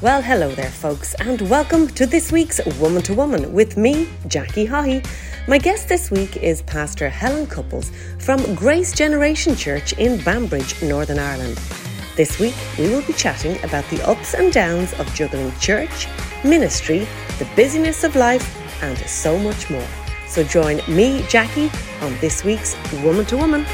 Well, hello there, folks, and welcome to this week's Woman to Woman with me, Jackie Haughey. My guest this week is Pastor Helen Couples from Grace Generation Church in Banbridge, Northern Ireland. This week, we will be chatting about the ups and downs of juggling church, ministry, the busyness of life, and so much more. So join me, Jackie, on this week's Woman to Woman.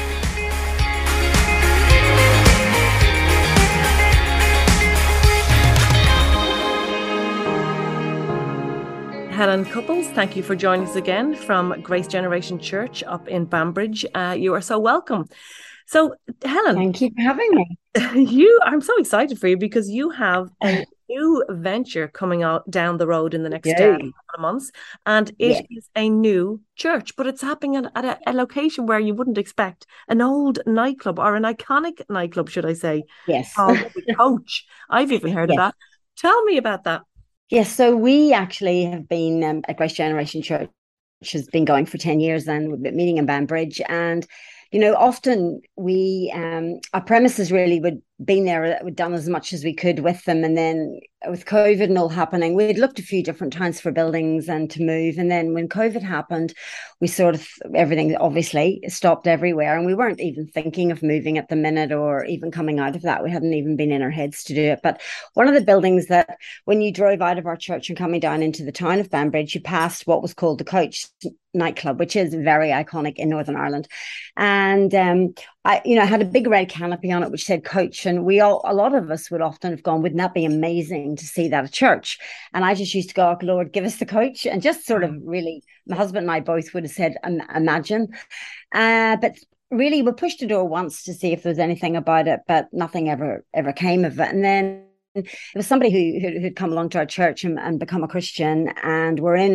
Helen Couples, thank you for joining us again from Grace Generation Church up in Banbridge. You are so welcome. So, Helen, thank you for having me. I'm so excited for you because you have a new venture coming out down the road in the next couple of months, and it is a new church, but it's happening at a location where you wouldn't expect. An old nightclub, or an iconic nightclub, should I say? Yes. Called The Coach. I've even heard of that. Tell me about that. Yes, so we actually have been at Grace Generation Church, which has been going for 10 years, and we've been meeting in Banbridge. And, you know, often we, our premises really would been there, we'd done as much as we could with them. And then with COVID and all happening, we'd looked a few different times for buildings and to move. And then when COVID happened, we sort of, everything obviously stopped everywhere. And we weren't even thinking of moving at the minute or even coming out of that. We hadn't even been in our heads to do it. But one of the buildings that when you drove out of our church and coming down into the town of Banbridge, you passed what was called the Coach nightclub, which is very iconic in Northern Ireland. And I had a big red canopy on it which said Coach, and a lot of us would often have gone, wouldn't that be amazing to see that at church? And I just used to go, oh, Lord, give us the Coach, and just sort of really, my husband and I both would have said, imagine. But really, we pushed the door once to see if there was anything about it, but nothing ever came of it. And then it was somebody who'd come along to our church and become a Christian, and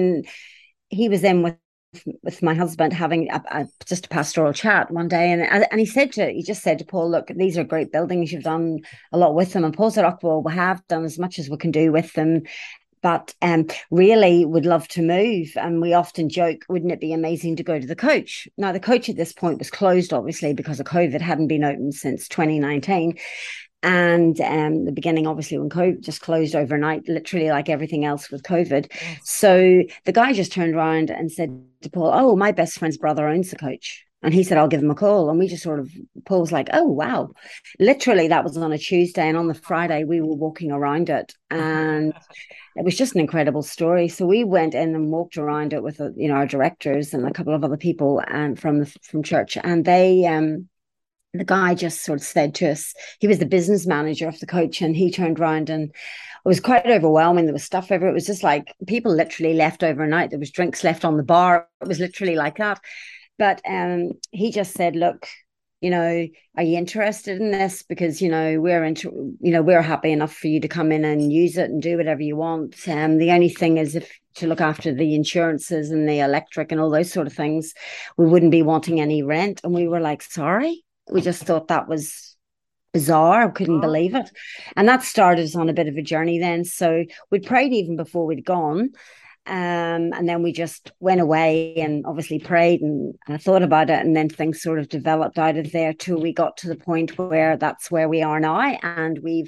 he was in with my husband having just a pastoral chat one day, and he just said to Paul, look, these are great buildings, you've done a lot with them. And Paul said, oh, well, we have done as much as we can do with them, but really would love to move. And we often joke, wouldn't it be amazing to go to the Coach? Now, the Coach at this point was closed, obviously, because of COVID, hadn't been open since 2019. And the beginning, obviously, when COVID just closed overnight, literally like everything else with COVID. Yes. So the guy just turned around and said to Paul, oh, my best friend's brother owns the Coach. And he said, I'll give him a call. And we just Paul was like, oh, wow. Literally, that was on a Tuesday. And on the Friday, we were walking around it. And it was just an incredible story. So we went in and walked around it with, our directors and a couple of other people from church. And the guy just sort of said to us, he was the business manager of the Coach, and he turned around, and it was quite overwhelming. There was stuff everywhere. It was just like people literally left overnight. There was drinks left on the bar. It was literally like that. But he just said, look, are you interested in this? Because, we're happy enough for you to come in and use it and do whatever you want. The only thing is to look after the insurances and the electric and all those sort of things, we wouldn't be wanting any rent. And we were like, sorry. We just thought that was bizarre. I couldn't believe it. And that started us on a bit of a journey then. So we'd prayed even before we'd gone. And then we just went away and obviously prayed and thought about it. And then things sort of developed out of there till we got to the point where that's where we are now. And we're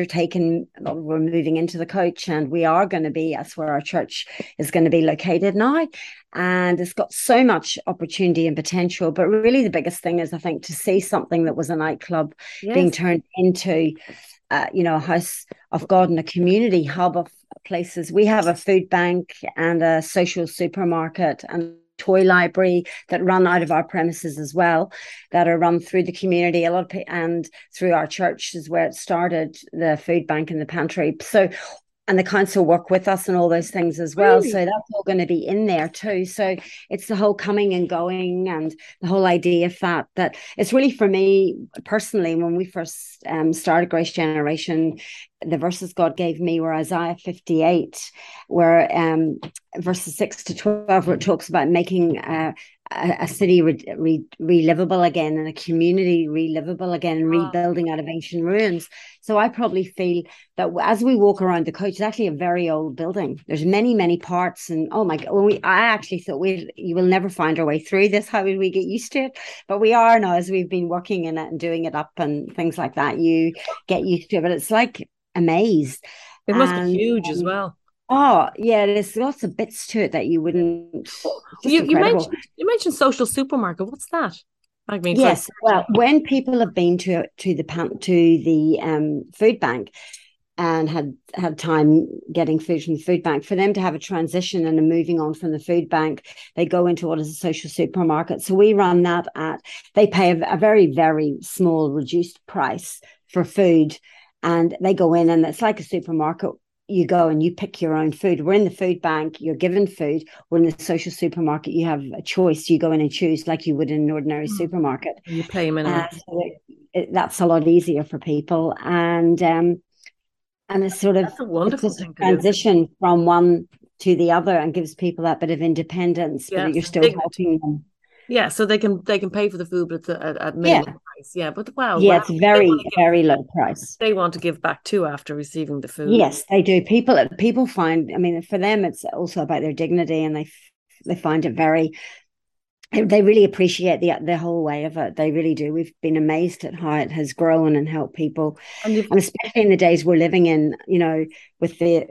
moving into the Coach, and we are going to be, that's where our church is going to be located now. And it's got so much opportunity and potential. But really the biggest thing is, I think, to see something that was a nightclub being turned into, a house of God and a community hub of places. We have a food bank and a social supermarket and toy library that run out of our premises as well, that are run through the community. And through our church is where it started, the food bank and the pantry. So, and the council work with us and all those things as well. Really? So that's all going to be in there too. So it's the whole coming and going and the whole idea of that it's really, for me personally, when we first started Grace Generation, the verses God gave me were Isaiah 58, where verses 6 to 12, where it talks about making a city relivable again, and a community relivable again, and rebuilding out of ancient ruins. So I probably feel that as we walk around the Coach, it's actually a very old building. There's many parts, and oh my God, I actually thought you will never find our way through this. How would we get used to it? But we are now, as we've been working in it and doing it up and things like that. You get used to it, but it's like a maze. It must be huge as well. Oh, yeah, there's lots of bits to it that you wouldn't. Just You incredible. mentioned social supermarket. What's that? I mean, Yes, well, when people have been to the food bank and had time getting food from the food bank, for them to have a transition and a moving on from the food bank, they go into what is a social supermarket. So we run that they pay a very, very small reduced price for food, and they go in, and it's like a supermarket. You go and you pick your own food. We're in the food bank, you're given food. We're in the social supermarket, you have a choice. You go in and choose like you would in an ordinary supermarket. You pay minimum. So that's a lot easier for people. And it's sort of That's a wonderful thing to transition from one to the other, and gives people that bit of independence, but you're still helping them. Yeah, so they can pay for the food, but it's at minimum price. Yeah, but wow. Yeah, it's very, very low price. They want to give back too after receiving the food. Yes, they do. People find, I mean, for them, it's also about their dignity, and they find it they really appreciate the whole way of it. They really do. We've been amazed at how it has grown and helped people. And especially in the days we're living in, with the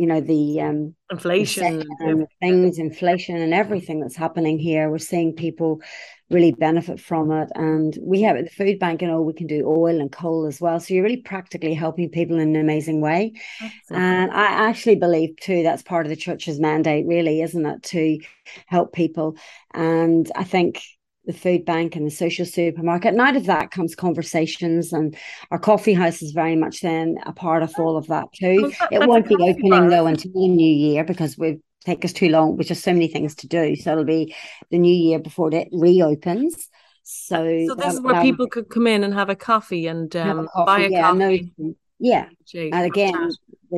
inflation and inflation and everything that's happening here, we're seeing people really benefit from it. And we have at the food bank, we can do oil and coal as well. So you're really practically helping people in an amazing way. Absolutely. And I actually believe too, that's part of the church's mandate, really, isn't it, to help people? And I think the food bank and the social supermarket, and out of that comes conversations, and our coffee house is very much then a part of all of that too. It won't be opening though until the new year, because we take us too long, which is so many things to do. So it'll be the new year before it reopens. So this is where people could come in and have a coffee and buy a coffee. And again,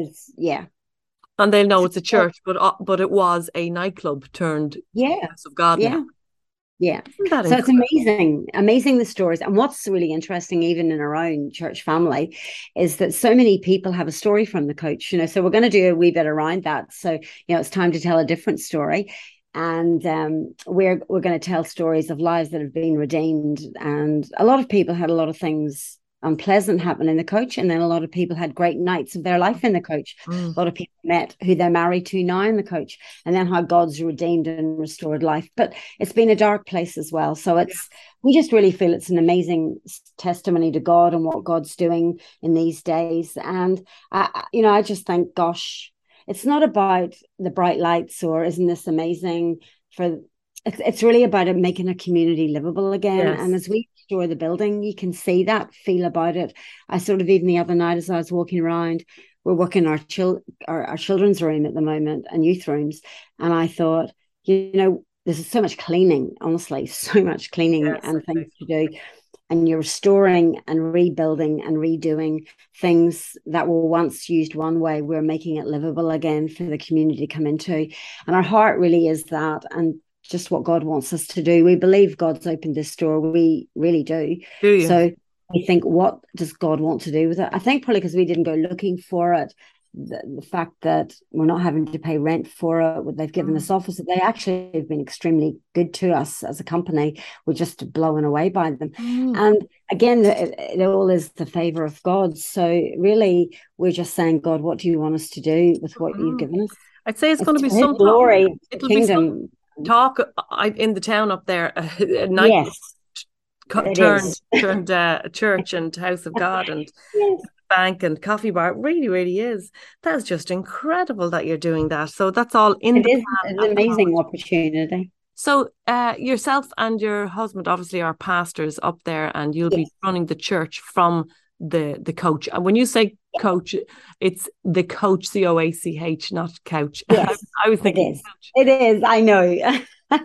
and they'll know it's a church, but it was a nightclub turned House of God. Yeah. So it's amazing the stories. And what's really interesting, even in our own church family, is that so many people have a story from the coach, so we're going to do a wee bit around that. So, it's time to tell a different story. And we're going to tell stories of lives that have been redeemed. And a lot of people had a lot of things unpleasant happen in the coach, and then a lot of people had great nights of their life in the coach. A lot of people met who they're married to now in the coach, and then how God's redeemed and restored life. But it's been a dark place as well, so we just really feel it's an amazing testimony to God and what God's doing in these days. And I just think, gosh, it's not about the bright lights or isn't this amazing. It's really about making a community livable again. And as we restore the building, you can see that, feel about it. I sort of, even the other night as I was walking around, we're working our children's room at the moment and youth rooms. And I thought, there's so much cleaning, honestly, so much cleaning and things to do. And you're restoring and rebuilding and redoing things that were once used one way. We're making it livable again for the community to come into. And our heart really is that. And just what God wants us to do. We believe God's opened this door. We really do. So we think, what does God want to do with it? I think probably because we didn't go looking for it, the fact that we're not having to pay rent for it, they've given us office, they actually have been extremely good to us as a company. We're just blown away by them. And again, it all is the favor of God. So really, we're just saying, God, what do you want us to do with what you've given us? I'd say it's going to be some glory, it'll kingdom. Be talk in the town up there, night turned church and House of God and bank and coffee bar. It really, really is. That's just incredible that you're doing that. So that's all in the plan. It's an amazing opportunity. So yourself and your husband obviously are pastors up there, and you'll be running the church from the coach. And when you say coach, it's the coach, COACH, not couch. Yes, I was thinking it is. I know.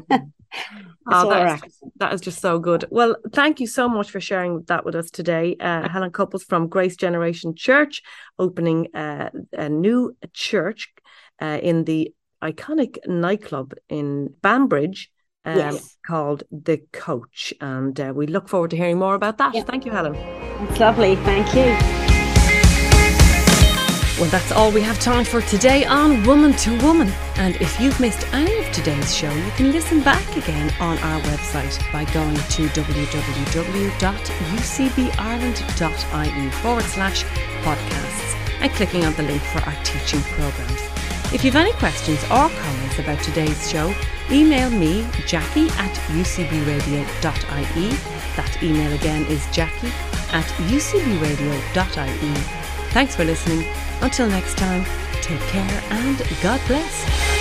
That is just so good. Well, thank you so much for sharing that with us today. Helen Couples from Grace Generation Church, opening a new church in the iconic nightclub in Banbridge called The Coach. And we look forward to hearing more about that. Thank you, Helen. It's lovely. Thank you. Well, that's all we have time for today on Woman to Woman. And if you've missed any of today's show, you can listen back again on our website by going to www.ucbireland.ie/podcasts. and clicking on the link for our teaching programmes. If you have any questions or comments about today's show, email me, jackie@ucbradio.ie. That email again is jackie@ucbradio.ie. Thanks for listening. Until next time, take care and God bless.